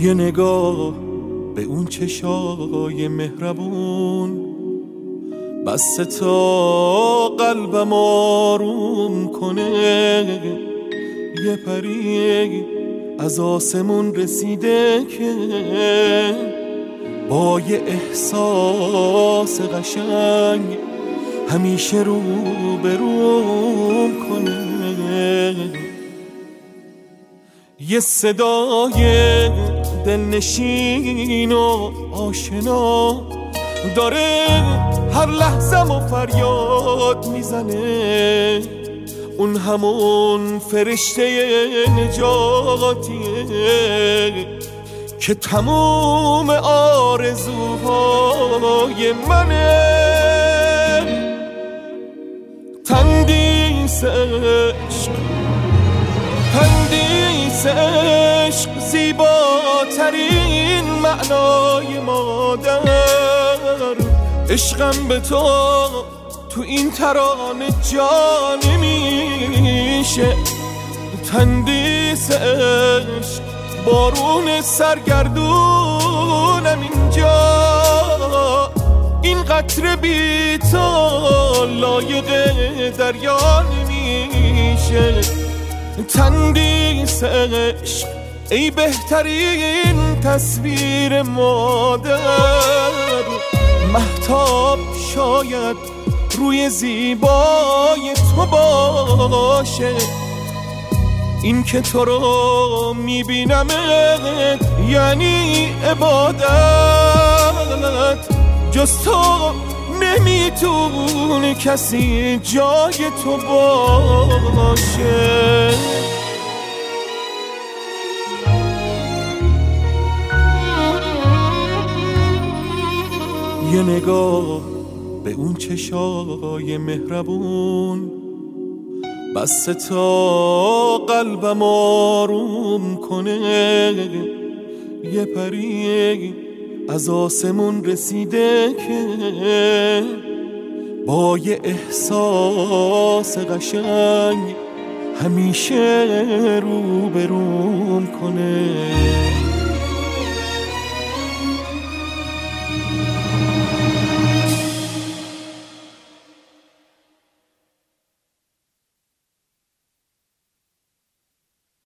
یه نگاه به اون چشای مهربون بسته تا قلبم آروم کنه. یه پری از آسمون رسیده که با یه احساس قشنگ همیشه رو بروم کنه. یه صدای دلنشین و آشنا داره هر لحظه‌مو فریاد میزنه. اون همون فرشته نجاتیه که تموم آرزوهای منه. تندیس عشق زیباترین معنای مادر. عشقم به تو این ترانه جا نمیشه. تندیس عشق بارون سرگردونم اینجا. این قطره بی تو لایق دریا نمیشه. تندیس عشق ای بهترین تصویر مادر. مهتاب شاید روی زیبای تو باشه. این که تو رو میبینمت یعنی عبادت. جز تو نمیتونه کسی جای تو باشه. یه نگاه به اون چشای مهربون بسته تا قلبم آروم کنه. یه پری از آسمون رسیده که با یه احساس قشنگ همیشه رو بروم کنه.